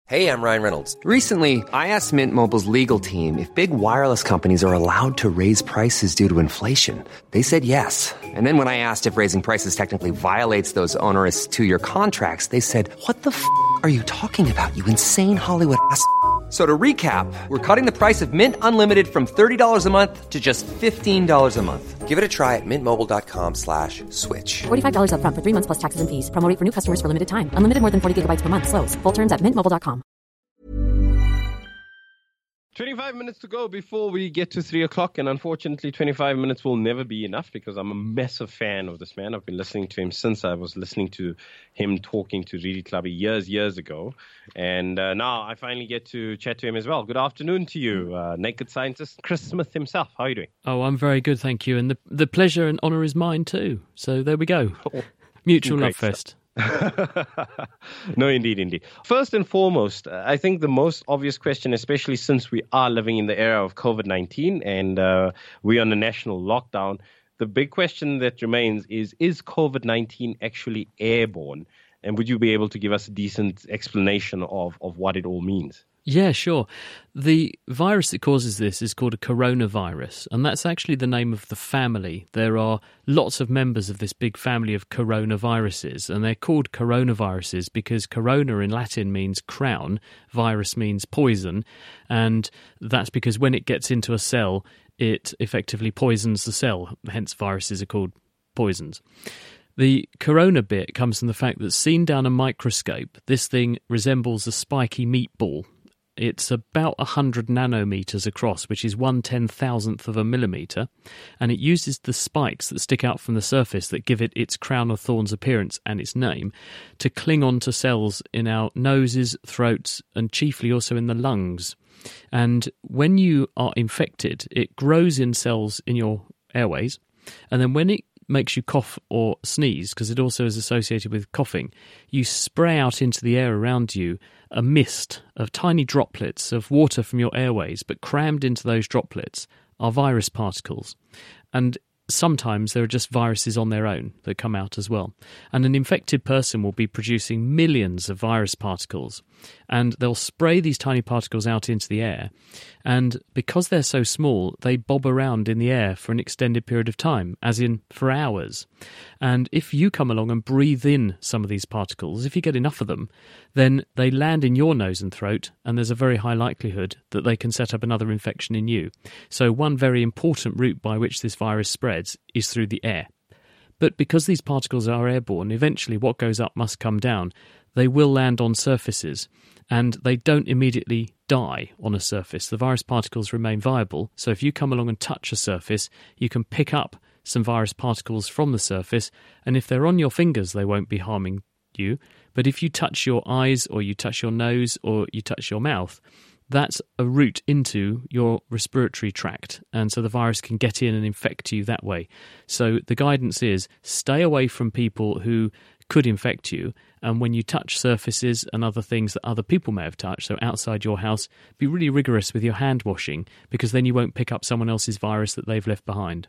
Hey, I'm Ryan Reynolds. Recently, I asked Mint Mobile's legal team if big wireless companies are allowed to raise prices due to inflation. They said yes. And then when I asked if raising prices technically violates those onerous two-year contracts, they said, "What the f*** are you talking about, you insane Hollywood ass?" So to recap, we're cutting the price of Mint Unlimited from $30 a month to just $15 a month. Give it a try at mintmobile.com/switch. $45 up front for 3 months plus taxes and fees. Promo rate for new customers for limited time. Unlimited more than 40 gigabytes per month. Slows full terms at mintmobile.com. 25 minutes to go before we get to 3 o'clock, and unfortunately 25 minutes will never be enough because I'm a massive fan of this man. I've been listening to him since I was listening to him talking to Riri Clubby years ago, and now I finally get to chat to him as well. Good afternoon to you, naked scientist Chris Smith himself. How are you doing? Oh, I'm very good, thank you, and the pleasure and honour is mine too. So there we go. Mutual love fest. No, indeed. First and foremost, I think the most obvious question, especially since we are living in the era of COVID-19 and we're on a national lockdown, the big question that remains is COVID-19 actually airborne? And would you be able to give us a decent explanation of what it all means? Yeah, sure. The virus that causes this is called a coronavirus, and that's actually the name of the family. There are lots of members of this big family of coronaviruses, and they're called coronaviruses because corona in Latin means crown, virus means poison, and that's because when it gets into a cell, it effectively poisons the cell, hence viruses are called poisons. The corona bit comes from the fact that seen down a microscope, this thing resembles a spiky meatball. It's about 100 nanometers across, which is 1/10,000th of a millimeter, and it uses the spikes that stick out from the surface that give it its crown of thorns appearance and its name to cling on to cells in our noses, throats, and chiefly also in the lungs. And when you are infected, it grows in cells in your airways, and then when it makes you cough or sneeze, because it also is associated with coughing, you spray out into the air around you a mist of tiny droplets of water from your airways, but crammed into those droplets are virus particles. And sometimes there are just viruses on their own that come out as well. And an infected person will be producing millions of virus particles, and they'll spray these tiny particles out into the air. And because they're so small, they bob around in the air for an extended period of time, as in for hours. And if you come along and breathe in some of these particles, if you get enough of them, then they land in your nose and throat, and there's a very high likelihood that they can set up another infection in you. So one very important route by which this virus spreads is through the air. But because these particles are airborne, eventually what goes up must come down. They will land on surfaces, and they don't immediately die on a surface. The virus particles remain viable, so if you come along and touch a surface, you can pick up some virus particles from the surface, and if they're on your fingers, they won't be harming you. But if you touch your eyes, or you touch your nose, or you touch your mouth, that's a route into your respiratory tract, and so the virus can get in and infect you that way. So the guidance is stay away from people who could infect you, and when you touch surfaces and other things that other people may have touched, so outside your house, be really rigorous with your hand washing, because then you won't pick up someone else's virus that they've left behind.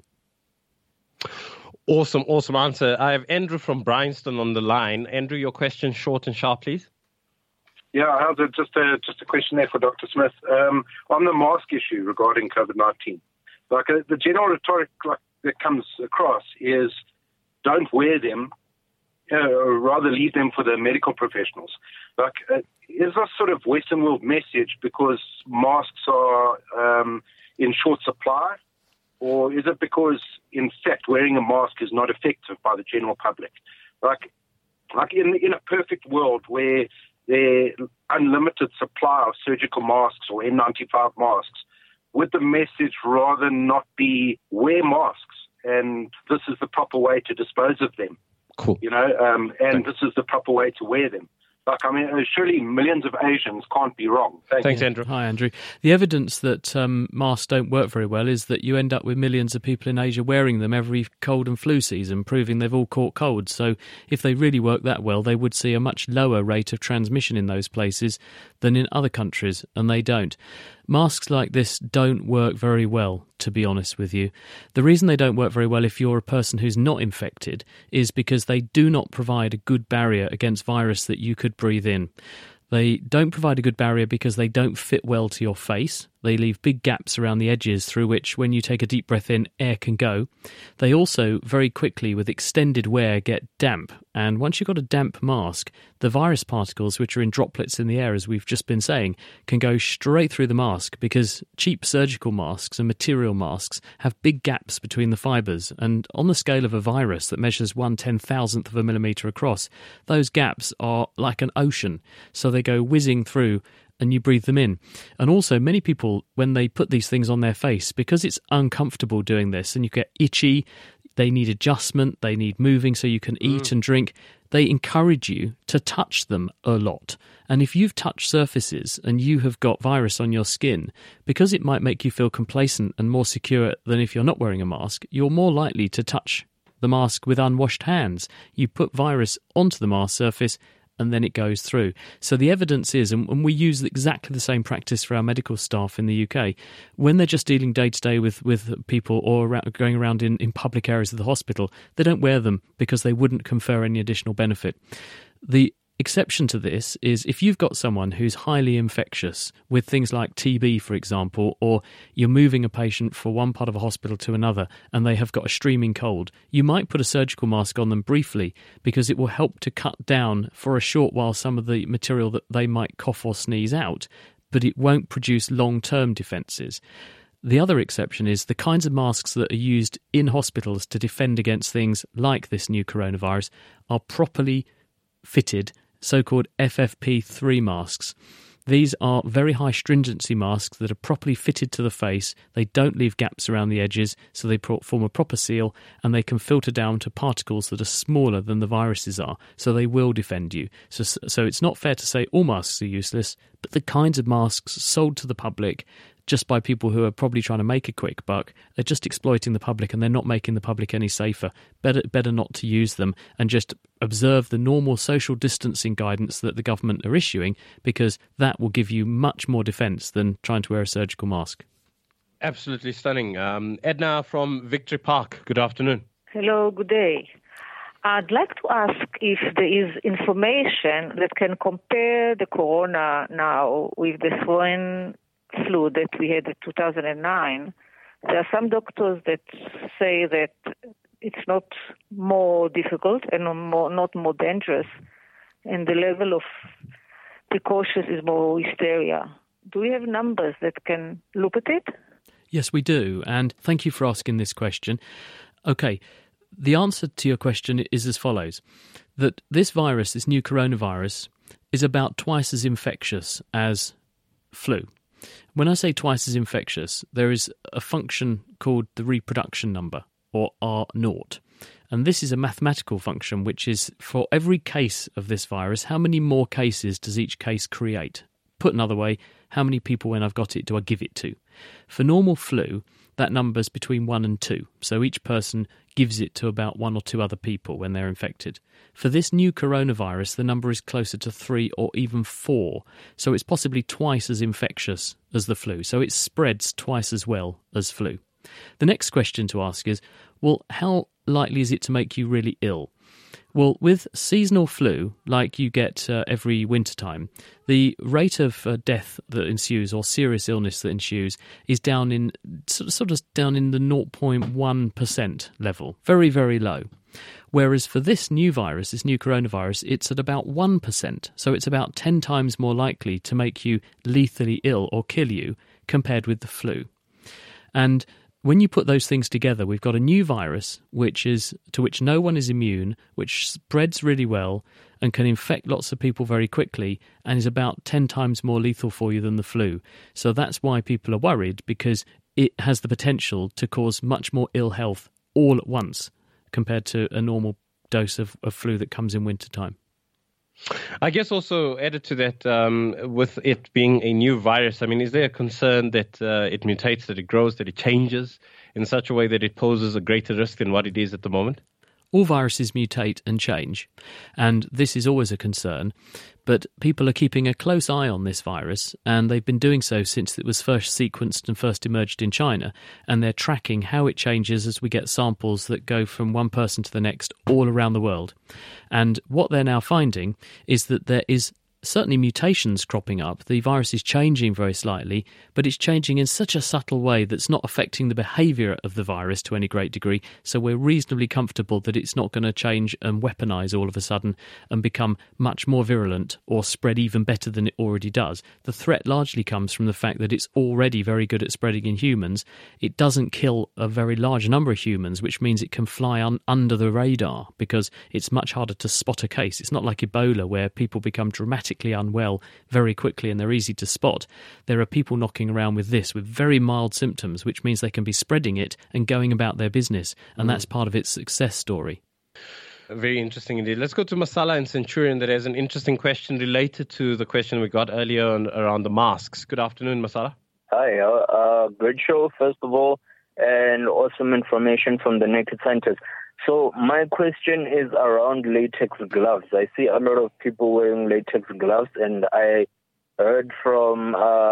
Awesome answer. I have Andrew from Bryanston on the line. Andrew, your question short and sharp, please. Yeah, just a question there for Dr. Smith. On the mask issue regarding COVID-19, the general rhetoric that comes across is don't wear them, rather leave them for the medical professionals. Is this sort of Western world message because masks are in short supply? Or is it because, in fact, wearing a mask is not effective by the general public? Like in a perfect world where there's unlimited supply of surgical masks or N95 masks, would the message rather not be wear masks and this is the proper way to dispose of them? Cool. And this is the proper way to wear them. Surely millions of Asians can't be wrong. Thanks, Andrew. Hi, Andrew. The evidence that masks don't work very well is that you end up with millions of people in Asia wearing them every cold and flu season, proving they've all caught colds. So if they really work that well, they would see a much lower rate of transmission in those places than in other countries, and they don't. Masks like this don't work very well, to be honest with you. The reason they don't work very well if you're a person who's not infected is because they do not provide a good barrier against virus that you could breathe in. They don't provide a good barrier because they don't fit well to your face. They leave big gaps around the edges through which, when you take a deep breath in, air can go. They also, very quickly, with extended wear, get damp. And once you've got a damp mask, the virus particles, which are in droplets in the air, as we've just been saying, can go straight through the mask, because cheap surgical masks and material masks have big gaps between the fibres. And on the scale of a virus that measures 1/10,000th of a millimetre across, those gaps are like an ocean. So they go whizzing through and you breathe them in. And also, many people, when they put these things on their face, because it's uncomfortable doing this and you get itchy, they need adjustment, they need moving so you can eat and drink, they encourage you to touch them a lot. And if you've touched surfaces and you have got virus on your skin, because it might make you feel complacent and more secure than if you're not wearing a mask, you're more likely to touch the mask with unwashed hands. You put virus onto the mask surface and then it goes through. So the evidence is, and we use exactly the same practice for our medical staff in the UK, when they're just dealing day-to-day with people or going around in public areas of the hospital, they don't wear them because they wouldn't confer any additional benefit. The exception to this is if you've got someone who's highly infectious with things like TB, for example, or you're moving a patient from one part of a hospital to another and they have got a streaming cold, you might put a surgical mask on them briefly because it will help to cut down for a short while some of the material that they might cough or sneeze out, but it won't produce long-term defences. The other exception is the kinds of masks that are used in hospitals to defend against things like this new coronavirus are properly fitted so-called FFP3 masks. These are very high stringency masks that are properly fitted to the face. They don't leave gaps around the edges, so they form a proper seal, and they can filter down to particles that are smaller than the viruses are, so they will defend you. So it's not fair to say all masks are useless, but the kinds of masks sold to the public just by people who are probably trying to make a quick buck are just exploiting the public, and they're not making the public any safer. Better not to use them and just observe the normal social distancing guidance that the government are issuing, because that will give you much more defence than trying to wear a surgical mask. Absolutely stunning. Edna from Victory Park, good afternoon. Hello, good day. I'd like to ask if there is information that can compare the corona now with the swine flu that we had in 2009. There are some doctors that say that it's not more difficult and not more dangerous, and the level of precautions is more hysteria. Do we have numbers that can look at it? Yes, we do, and thank you for asking this question. Okay, the answer to your question is as follows, that this virus, this new coronavirus, is about twice as infectious as flu. When I say twice as infectious, there is a function called the reproduction number, or R0. And this is a mathematical function which is, for every case of this virus, how many more cases does each case create? Put another way, how many people, when I've got it, do I give it to? For normal flu, that number's between 1 and 2. So each person gives it to about 1 or 2 other people when they're infected. For this new coronavirus, the number is closer to 3 or even 4. So it's possibly twice as infectious as the flu. So it spreads twice as well as flu. The next question to ask is, well, how likely is it to make you really ill? Well, with seasonal flu, like you get every wintertime, the rate of death that ensues, or serious illness that ensues, is down in sort of down in the 0.1% level, very, very low. Whereas for this new virus, this new coronavirus, it's at about 1%, so it's about 10 times more likely to make you lethally ill or kill you compared with the flu. And when you put those things together, we've got a new virus to which no one is immune, which spreads really well and can infect lots of people very quickly and is about 10 times more lethal for you than the flu. So that's why people are worried, because it has the potential to cause much more ill health all at once compared to a normal dose of flu that comes in wintertime. I guess also added to that, with it being a new virus, I mean, is there a concern that it mutates, that it grows, that it changes in such a way that it poses a greater risk than what it is at the moment? All viruses mutate and change, and this is always a concern, but people are keeping a close eye on this virus, and they've been doing so since it was first sequenced and first emerged in China, and they're tracking how it changes as we get samples that go from one person to the next all around the world. And what they're now finding is that there is certainly mutations cropping up. The virus is changing very slightly, but it's changing in such a subtle way that's not affecting the behaviour of the virus to any great degree. So we're reasonably comfortable that it's not going to change and weaponise all of a sudden and become much more virulent or spread even better than it already does. The threat largely comes from the fact that it's already very good at spreading in humans. It doesn't kill a very large number of humans, which means it can fly under the radar because it's much harder to spot a case. It's not like Ebola, where people become dramatically unwell very quickly and they're easy to spot. There are people knocking around with this with very mild symptoms, which means they can be spreading it and going about their business, and that's part of its success story. Very interesting indeed. Let's go to Masala in Centurion that has an interesting question related to the question we got earlier around the masks. Good afternoon, Masala. Hi, great show, first of all, and awesome information from the Naked Scientist. So my question is around latex gloves. I see a lot of people wearing latex gloves, and I heard from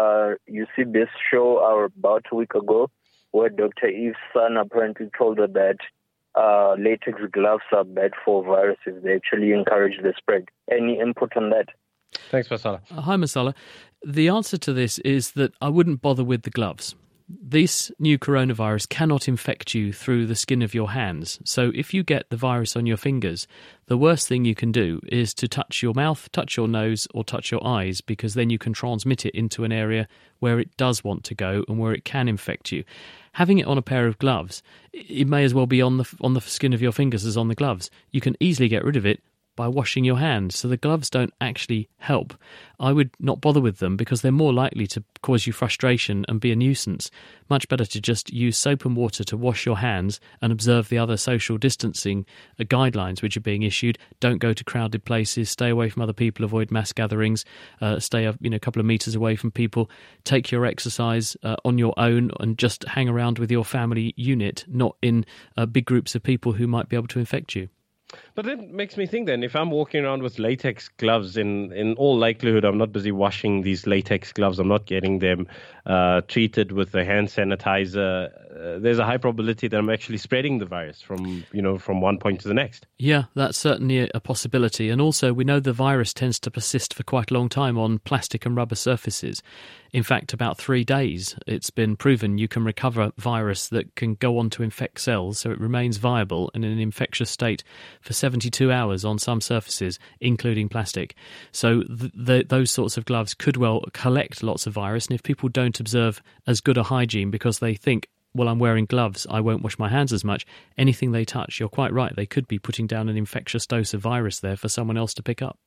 UCB's show about a week ago where Dr. Eve's son apparently told her that latex gloves are bad for viruses. They actually encourage the spread. Any input on that? Thanks, Masala. Hi, Masala. The answer to this is that I wouldn't bother with the gloves. This new coronavirus cannot infect you through the skin of your hands. So if you get the virus on your fingers, the worst thing you can do is to touch your mouth, touch your nose, or touch your eyes, because then you can transmit it into an area where it does want to go and where it can infect you. Having it on a pair of gloves, it may as well be on the skin of your fingers as on the gloves. You can easily get rid of it by washing your hands, so the gloves don't actually help. I would not bother with them because they're more likely to cause you frustration and be a nuisance. Much better to just use soap and water to wash your hands and observe the other social distancing guidelines which are being issued. Don't go to crowded places, stay away from other people, avoid mass gatherings, stay a couple of metres away from people, take your exercise on your own and just hang around with your family unit, not in big groups of people who might be able to infect you. But that makes me think then, if I'm walking around with latex gloves, in all likelihood, I'm not busy washing these latex gloves. I'm not getting them treated with the hand sanitizer. There's a high probability that I'm actually spreading the virus from one point to the next. Yeah, that's certainly a possibility. And also, we know the virus tends to persist for quite a long time on plastic and rubber surfaces. In fact, about 3 days, it's been proven you can recover virus that can go on to infect cells, so it remains viable and in an infectious state for 72 hours on some surfaces, including plastic. So those sorts of gloves could well collect lots of virus, and if people don't observe as good a hygiene because they think, well, I'm wearing gloves, I won't wash my hands as much, anything they touch, you're quite right, they could be putting down an infectious dose of virus there for someone else to pick up.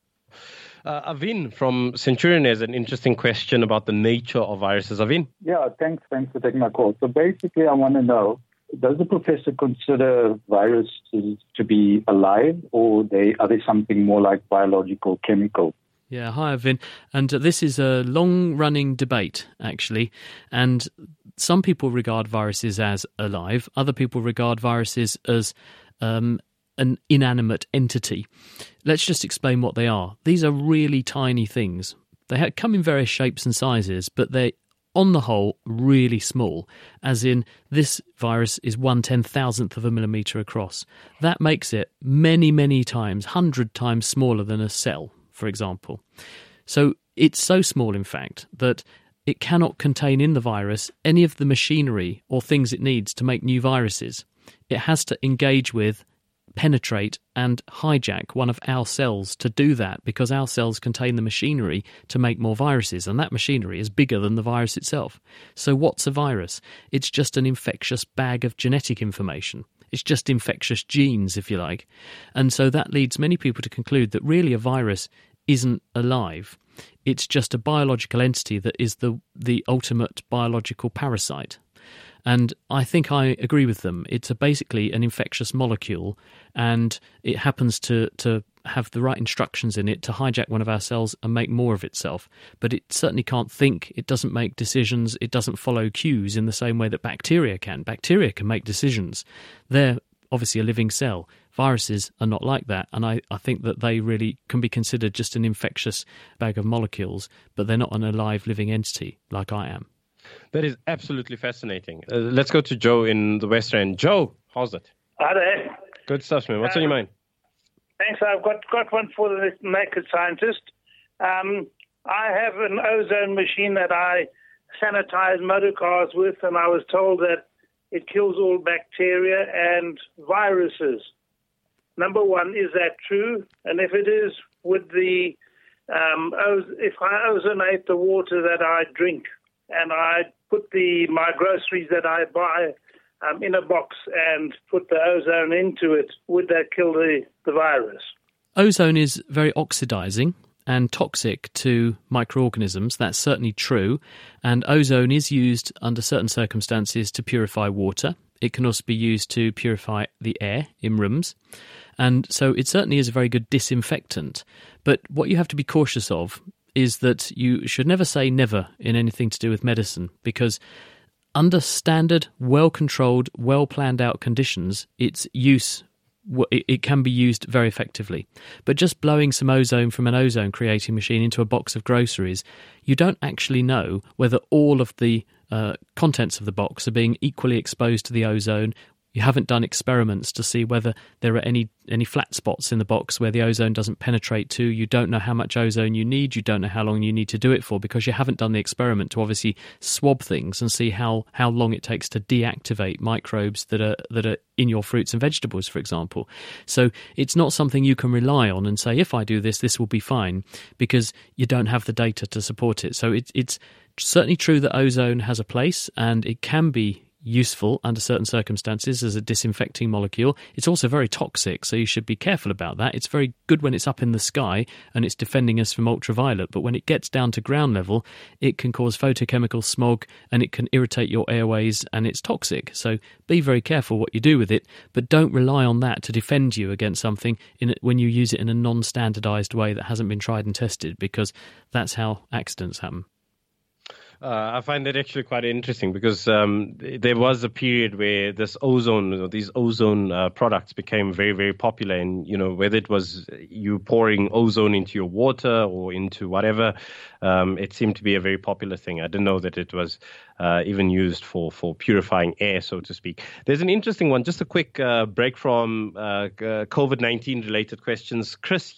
Avin from Centurion has an interesting question about the nature of viruses. Avin? Yeah, thanks for taking my call. So basically, I want to know, does the professor consider viruses to be alive, or are they something more like biological, chemical? Yeah, hi, Avin. And this is a long-running debate, actually. And some people regard viruses as alive. Other people regard viruses as an inanimate entity. Let's just explain what they are. These are really tiny things. They come in various shapes and sizes, but they're, on the whole, really small, as in this virus is 1/10,000th of a millimetre across. That makes it many, many times, 100 times smaller than a cell, for example. So it's so small, in fact, that it cannot contain in the virus any of the machinery or things it needs to make new viruses. It has to engage with, penetrate and hijack one of our cells to do that, because our cells contain the machinery to make more viruses, and that machinery is bigger than the virus itself. So what's a virus? It's just an infectious bag of genetic information. It's just infectious genes, if you like. And so that leads many people to conclude that really a virus isn't alive. It's just a biological entity that is the ultimate biological parasite. And I think I agree with them. It's basically an infectious molecule, and it happens to have the right instructions in it to hijack one of our cells and make more of itself. But it certainly can't think, it doesn't make decisions, it doesn't follow cues in the same way that bacteria can. Bacteria can make decisions. They're obviously a living cell. Viruses are not like that, and I think that they really can be considered just an infectious bag of molecules, but they're not an alive living entity like I am. That is absolutely fascinating. Let's go to Joe in the West End. Joe, how's it? Hi there. Good stuff, man. What's on your mind? Thanks. I've got one for the Naked Scientist. I have an ozone machine that I sanitize motor cars with, and I was told that it kills all bacteria and viruses. Number one, is that true? And if it is, would the if I ozonate the water that I drink and I put my groceries that I buy in a box and put the ozone into it, would that kill the virus? Ozone is very oxidizing and toxic to microorganisms. That's certainly true. And ozone is used under certain circumstances to purify water. It can also be used to purify the air in rooms. And so it certainly is a very good disinfectant. But what you have to be cautious of is that you should never say never in anything to do with medicine, because under standard, well-controlled, well-planned-out conditions, its use, it can be used very effectively. But just blowing some ozone from an ozone-creating machine into a box of groceries, you don't actually know whether all of the contents of the box are being equally exposed to the ozone. You haven't done experiments to see whether there are any flat spots in the box where the ozone doesn't penetrate to. You don't know how much ozone you need. You don't know how long you need to do it for, because you haven't done the experiment to obviously swab things and see how long it takes to deactivate microbes that are in your fruits and vegetables, for example. So it's not something you can rely on and say, if I do this, this will be fine, because you don't have the data to support it. So it's certainly true that ozone has a place, and it can be useful under certain circumstances as a disinfecting molecule. It's also very toxic, so you should be careful about that. It's very good when it's up in the sky and it's defending us from ultraviolet, but when it gets down to ground level, it can cause photochemical smog and it can irritate your airways, and it's toxic. So be very careful what you do with it, but don't rely on that to defend you against something when you use it in a non-standardized way that hasn't been tried and tested, because that's how accidents happen. I find that actually quite interesting, because there was a period where these ozone products became very, very popular. And, whether it was you pouring ozone into your water or into whatever, it seemed to be a very popular thing. I didn't know that it was even used for purifying air, so to speak. There's an interesting one, just a quick break from COVID-19 related questions.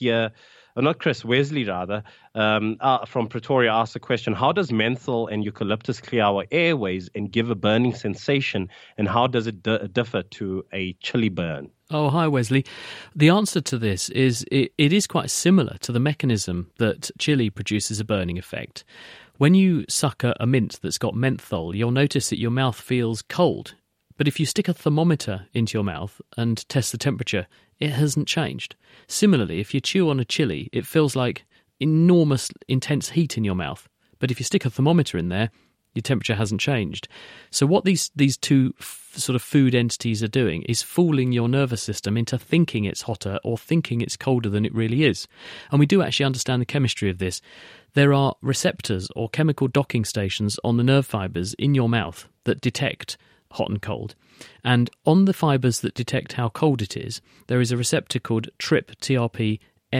Wesley rather, from Pretoria asked a question: how does menthol and eucalyptus clear our airways and give a burning sensation, and how does it differ to a chili burn? Oh, hi, Wesley. The answer to this is it is quite similar to the mechanism that chili produces a burning effect. When you suck a mint that's got menthol, you'll notice that your mouth feels cold. But if you stick a thermometer into your mouth and test the temperature, it hasn't changed. Similarly, if you chew on a chili, it feels like enormous, intense heat in your mouth. But if you stick a thermometer in there, your temperature hasn't changed. So what these two sort of food entities are doing is fooling your nervous system into thinking it's hotter or thinking it's colder than it really is. And we do actually understand the chemistry of this. There are receptors or chemical docking stations on the nerve fibres in your mouth that detect hot and cold. And on the fibres that detect how cold it is, there is a receptor called TRPM8.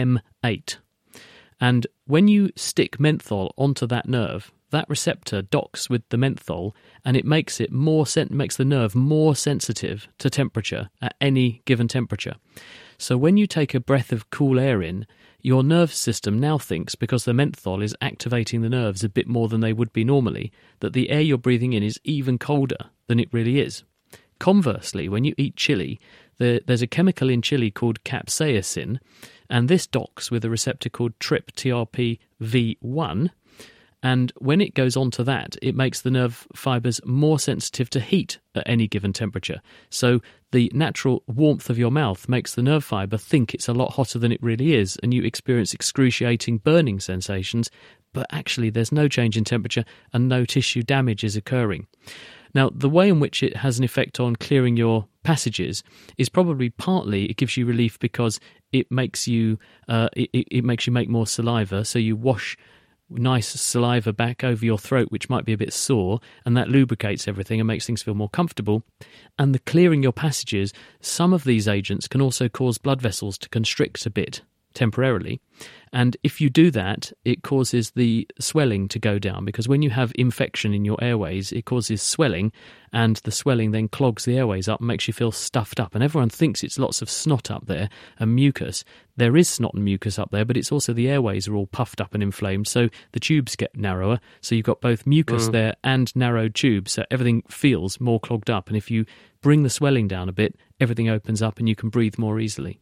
And when you stick menthol onto that nerve, that receptor docks with the menthol, and it makes the nerve more sensitive to temperature at any given temperature. So when you take a breath of cool air in, your nerve system now thinks, because the menthol is activating the nerves a bit more than they would be normally, that the air you're breathing in is even colder than it really is. Conversely, when you eat chili, there's a chemical in chili called capsaicin, and this docks with a receptor called TRPV1, and when it goes onto that, it makes the nerve fibres more sensitive to heat at any given temperature. So the natural warmth of your mouth makes the nerve fibre think it's a lot hotter than it really is, and you experience excruciating burning sensations, but actually there's no change in temperature and no tissue damage is occurring. Now, the way in which it has an effect on clearing your passages is probably partly it gives you relief because it makes you make more saliva, so you wash nice saliva back over your throat, which might be a bit sore, and that lubricates everything and makes things feel more comfortable. And the clearing your passages, some of these agents can also cause blood vessels to constrict a bit temporarily. And if you do that, it causes the swelling to go down, because when you have infection in your airways, it causes swelling, and the swelling then clogs the airways up and makes you feel stuffed up. And everyone thinks it's lots of snot up there and mucus. There is snot and mucus up there, but it's also the airways are all puffed up and inflamed, so the tubes get narrower. So you've got both mucus there and narrowed tubes, so everything feels more clogged up. And if you bring the swelling down a bit, everything opens up and you can breathe more easily.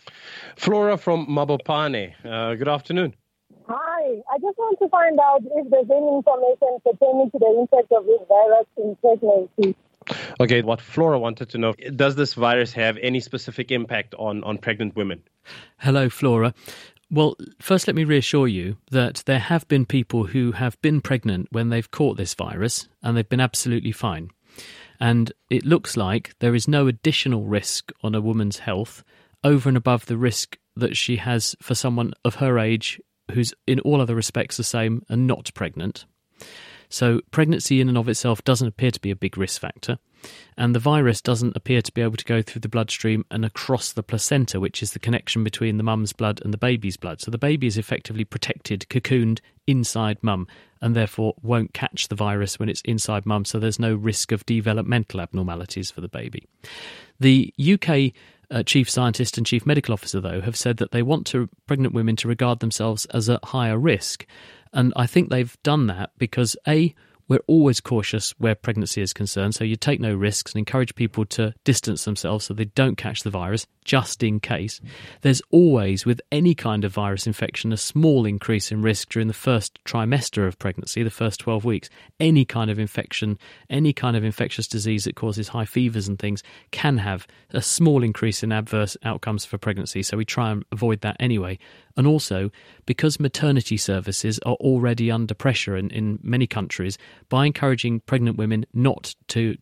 Flora from Mabopane, good afternoon. Hi, I just want to find out if there's any information pertaining to the impact of this virus in pregnancy. Okay, what Flora wanted to know, does this virus have any specific impact on pregnant women? Hello, Flora. Well, first let me reassure you that there have been people who have been pregnant when they've caught this virus, and they've been absolutely fine. And it looks like there is no additional risk on a woman's health over and above the risk that she has for someone of her age who's in all other respects the same and not pregnant. So pregnancy in and of itself doesn't appear to be a big risk factor, and the virus doesn't appear to be able to go through the bloodstream and across the placenta, which is the connection between the mum's blood and the baby's blood. So the baby is effectively protected, cocooned inside mum, and therefore won't catch the virus when it's inside mum, so there's no risk of developmental abnormalities for the baby. The UK Chief Scientist and Chief Medical Officer, though, have said that they want pregnant women to regard themselves as at higher risk. And I think they've done that because, A, we're always cautious where pregnancy is concerned, so you take no risks and encourage people to distance themselves so they don't catch the virus, just in case. There's always, with any kind of virus infection, a small increase in risk during the first trimester of pregnancy, the first 12 weeks. Any kind of infection, any kind of infectious disease that causes high fevers and things can have a small increase in adverse outcomes for pregnancy, so we try and avoid that anyway. And also, because maternity services are already under pressure in many countries, by encouraging pregnant women not to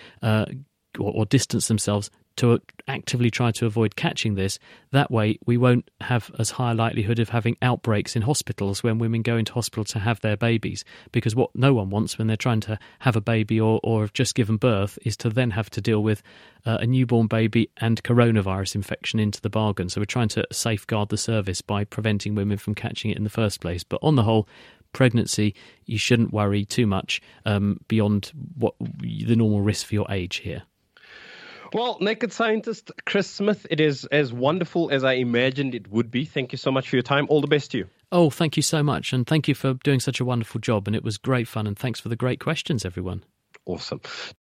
distance themselves, to actively try to avoid catching this, that way we won't have as high a likelihood of having outbreaks in hospitals when women go into hospital to have their babies. Because what no one wants when they're trying to have a baby or have just given birth is to then have to deal with a newborn baby and coronavirus infection into the bargain. So we're trying to safeguard the service by preventing women from catching it in the first place. But on the whole, pregnancy, you shouldn't worry too much beyond what the normal risk for your age here. Well, Naked Scientist Chris Smith, it is as wonderful as I imagined it would be. Thank you so much for your time. All the best to you. Oh, thank you so much. And thank you for doing such a wonderful job. And it was great fun. And thanks for the great questions, everyone. Awesome.